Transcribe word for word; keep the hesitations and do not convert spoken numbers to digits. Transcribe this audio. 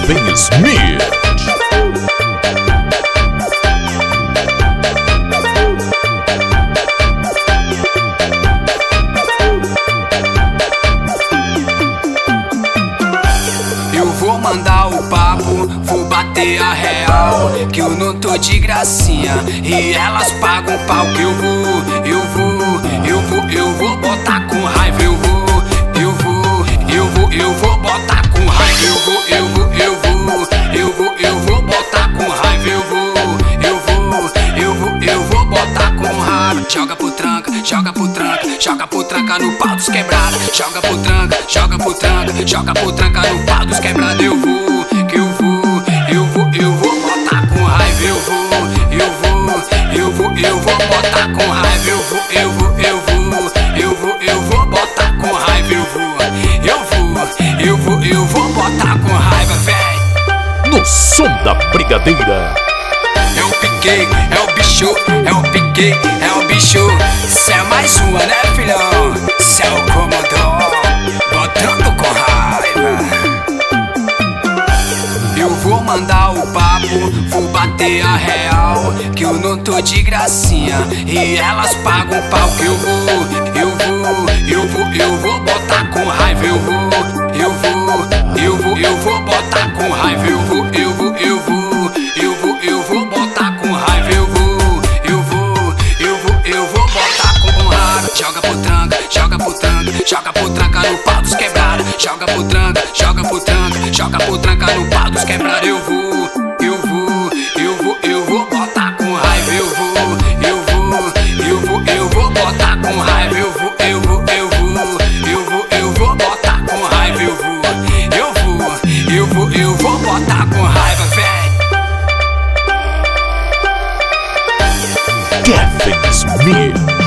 Kevin Smith. Eu vou mandar o papo, vou bater a real, que eu não tô de gracinha e elas pagam pau. Que eu vou, eu vou, eu vou, eu vou botar com raiva. Eu vou, eu vou, eu vou, eu vou botar com raiva. Eu vou, eu vou, eu vou, eu vou, eu vou botar com raiva. Eu vou, eu vou, eu vou, eu vou botar com raiva. Joga pro tranca, joga pro tranca, joga pro tranca no pau dos quebrada. Joga pro tranca, joga pro tranca, joga pro tranca no pau dos quebrada. Eu vou, que eu vou, eu vou, eu vou botar com raiva. Eu vou, eu vou, eu vou, eu vou botar com raiva. Eu vou, eu vou, eu vou, eu vou, eu vou botar com raiva. Eu vou, eu vou, eu vou, eu vou botar com raiva, véi. No som da brigadeira. É o piquei, é o bicho, é o piquei, é o bicho. Cê é mais uma, né, filhão? Cê é o comodoro, botando com raiva. Eu vou mandar o papo, vou bater a real, que eu não tô de gracinha e elas pagam pau. Que eu vou, eu vou, eu vou, eu vou botar com raiva. Eu vou, eu vou, eu vou, eu vou botar com raiva. Eu vou, eu vou, eu vou, eu vou, eu vou botar com raiva. Eu vou, eu vou, eu vou, eu vou botar com raiva. Joga pro tranca, joga pro tranca, joga pro tranca no pau dos quebrada. Joga pro tranca, joga pro tranca, joga pro tranca no pau dos quebrada. Eu vou, eu vou, eu vou, eu vou botar com raiva. Eu vou, eu vou, eu vou, eu vou botar com raiva. Eu vou, eu vou, eu vou, eu vou, eu vou botar com raiva. Eu vou, eu vou, eu vou, eu vou botar com raiva, véi. Kevin Smith.